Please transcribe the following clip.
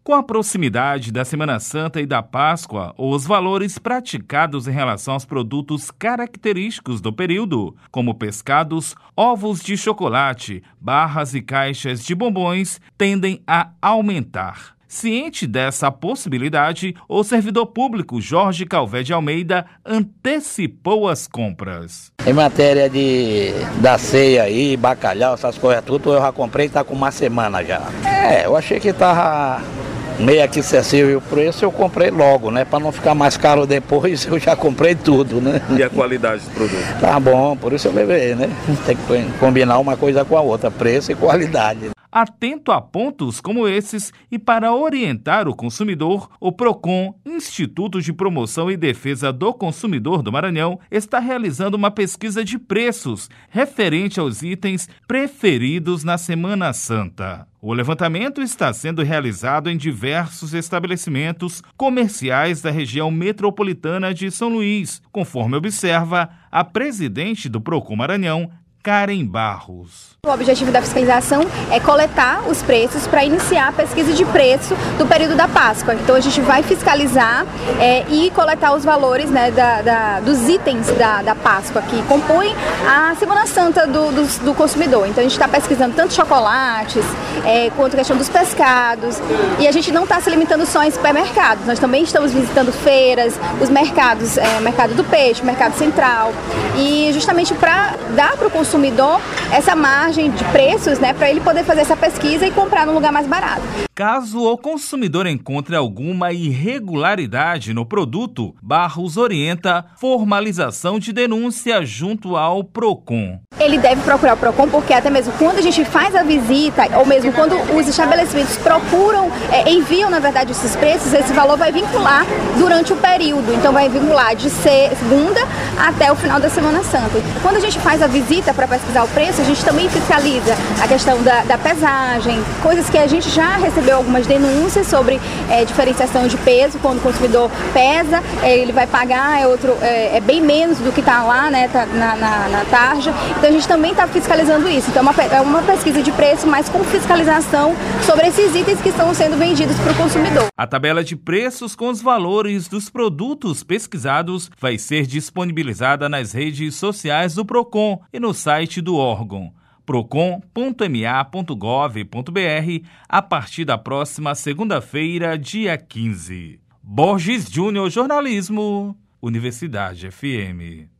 Com a proximidade da Semana Santa e da Páscoa, os valores praticados em relação aos produtos característicos do período, como pescados, ovos de chocolate, barras e caixas de bombons, tendem a aumentar. Ciente dessa possibilidade, o servidor público Jorge Calvé de Almeida antecipou as compras. Em matéria da ceia aí, bacalhau, essas coisas tudo, eu já comprei, tá com uma semana já. Eu achei que tava meio que acessível o preço, eu comprei logo, né? Para não ficar mais caro depois, eu já comprei tudo, né? E a qualidade do produto? Tá bom, por isso eu levei, né? Tem que combinar uma coisa com a outra, preço e qualidade. Atento a pontos como esses e para orientar o consumidor, o PROCON, Instituto de Promoção e Defesa do Consumidor do Maranhão, está realizando uma pesquisa de preços referente aos itens preferidos na Semana Santa. O levantamento está sendo realizado em diversos estabelecimentos comerciais da região metropolitana de São Luís, conforme observa a presidente do PROCON Maranhão, Karen Barros. O objetivo da fiscalização é coletar os preços para iniciar a pesquisa de preço do período da Páscoa. Então a gente vai fiscalizar e coletar os valores, né, dos itens da Páscoa que compõem a Semana Santa do consumidor. Então a gente está pesquisando tanto chocolates quanto a questão dos pescados, e a gente não está se limitando só em supermercados. Nós também estamos visitando feiras, os mercados, mercado do peixe, mercado central, e justamente para dar para o consumidor essa margem de preços, né, para ele poder fazer essa pesquisa e comprar num lugar mais barato. Caso o consumidor encontre alguma irregularidade no produto, Barros orienta formalização de denúncia junto ao PROCON. Ele deve procurar o PROCON, porque até mesmo quando a gente faz a visita, ou mesmo quando os estabelecimentos procuram, enviam na verdade esses preços, esse valor vai vincular durante o período. Então vai vincular de segunda até o final da Semana Santa. Quando a gente faz a visita para pesquisar o preço, a gente também fiscaliza a questão da pesagem, coisas que a gente já recebeu algumas denúncias sobre diferenciação de peso. Quando o consumidor pesa, ele vai pagar é bem menos do que está lá, né, tá na tarja. Então a gente também está fiscalizando isso. Então é uma pesquisa de preço, mas com fiscalização sobre esses itens que estão sendo vendidos para o consumidor. A tabela de preços com os valores dos produtos pesquisados vai ser disponibilizada nas redes sociais do PROCON e no site do órgão procon.ma.gov.br a partir da próxima segunda-feira, dia 15. Borges Júnior, Jornalismo, Universidade FM.